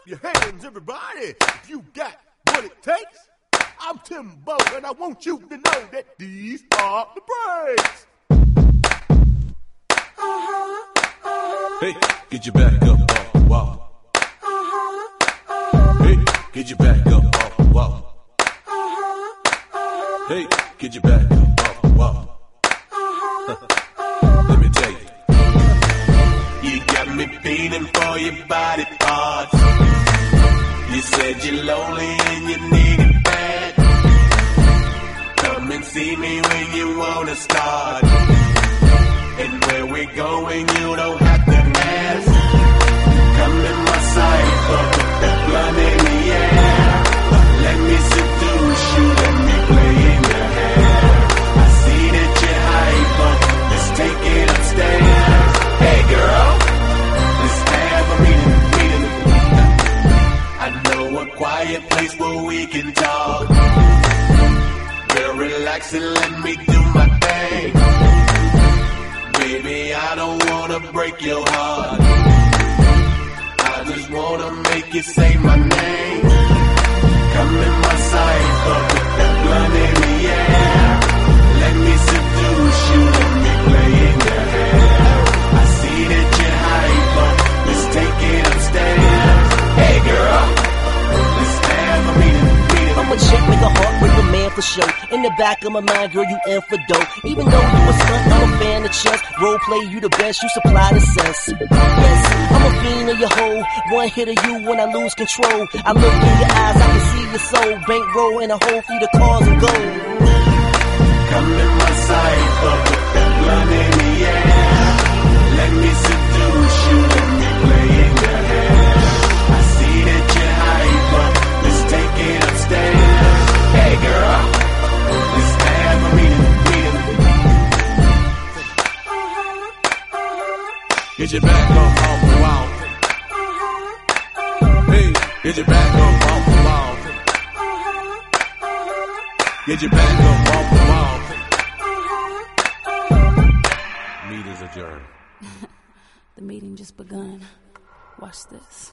your hands, everybody, if you got what it takes. I'm Timbo, and I want you to know that these are the breaks. Hey, get your back up off the wall. Hey, get your back up off the wall. Hey, get your back up off the wall. Let me tell you. You got me feeling for your body parts. You said you're lonely and you need it bad. Come and see me when you wanna start. And where we're going, you don't have to ask. Come in my sight, but with that blood in the air. Let me seduce you, let me play in your hair. I see that you're hype, but let's take it upstairs. Hey girl, let's have a meeting. I know a quiet place where we can talk. Girl, relax and let me do my thing. Baby, I don't wanna break your heart. I just wanna make you say my name. Come in my sight, but with that blood in the air. Let me seduce you, let me play in your hair. I see that you're hype, but let's take it upstairs. Hey girl, let's have a meeting. I'm a chick with a heart with a man for show. In the back of my mind, girl, you in for dough. Even though you a stunt, I'm a fan of chess. Role play, you the best, you supply the sense. Yes, I'm a fiend of your hoe. One hit of you when I lose control. I look in your eyes, I can see your soul. Bankroll and a whole fleet of cars and gold. Come in my sight, but with that blood in the air. Let me seduce you, let me play in your hair. I see that you're hype, but let's take it upstairs. Hey girl, let's have a meeting. Get your back up off the wall. Hey, get your back up off the wall. Get your back up off the wall. Meeting's adjourned. The meeting just begun. Watch this.